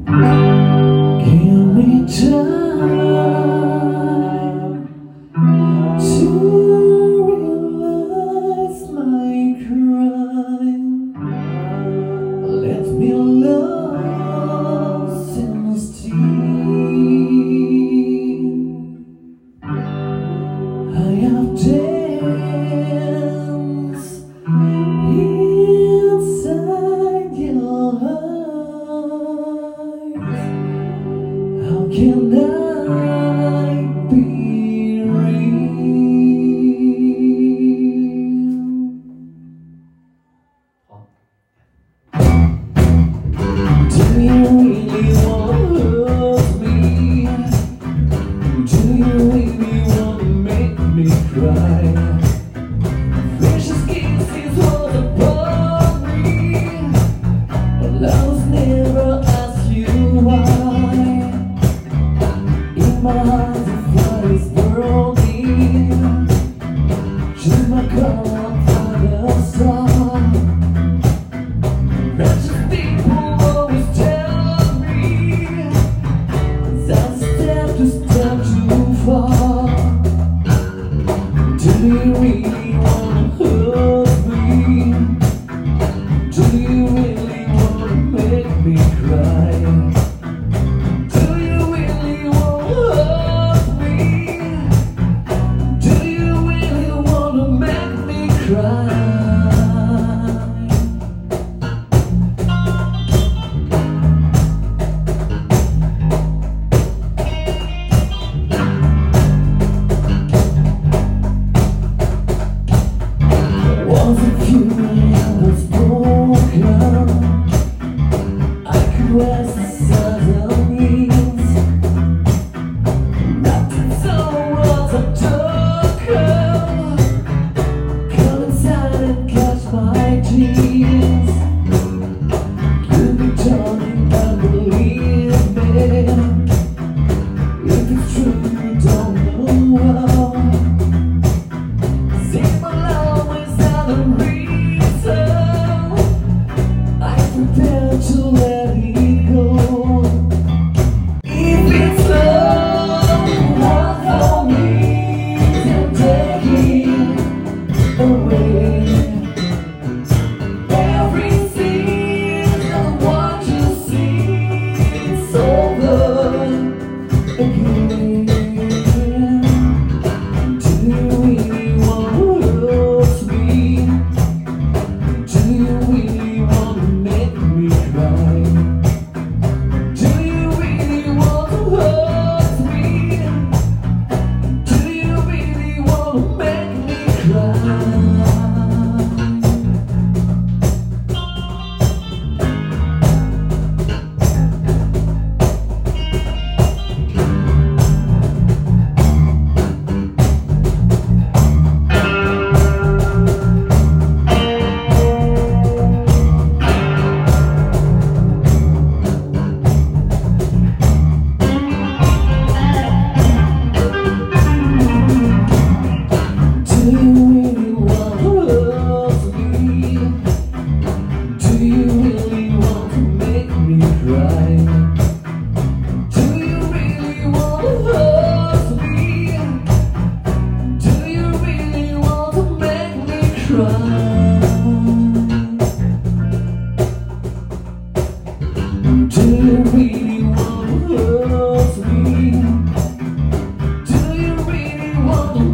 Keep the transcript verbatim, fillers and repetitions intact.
Give me time to realize my crime. Let me love since teen. I have danced inside your eyes. How can I be real? Do you really want to hurt me? Do you really want to make me cry? Precious kisses was upon me, but I was never asked you why. In my heart the fire is burning. Choose my color for the star. Precious people always tell me that's a step to step too far. Do you really wanna hurt me? Do you really wanna make me cry? Do you really wanna hurt me? Do you really wanna make me cry? Was it you that was broken? I could rest the sudden knees. Nothing so was a token. Come inside and catch my tears. You'll be turning and believe me. If it's true you don't know well. See my love without a reason. I'm prepared to let it go. If it's love, what for me to take it away. Everything I want to see, it's over again. Do you really want to hurt me? Do you really want to make me cry? Do you really want to hurt me? Do you really want to make me cry? Do you really want to hurt me? Do you really want to make me cry? Do you really want to hurt me? Do you really want to make me cry? Do you really want to hurt me? Do you really want to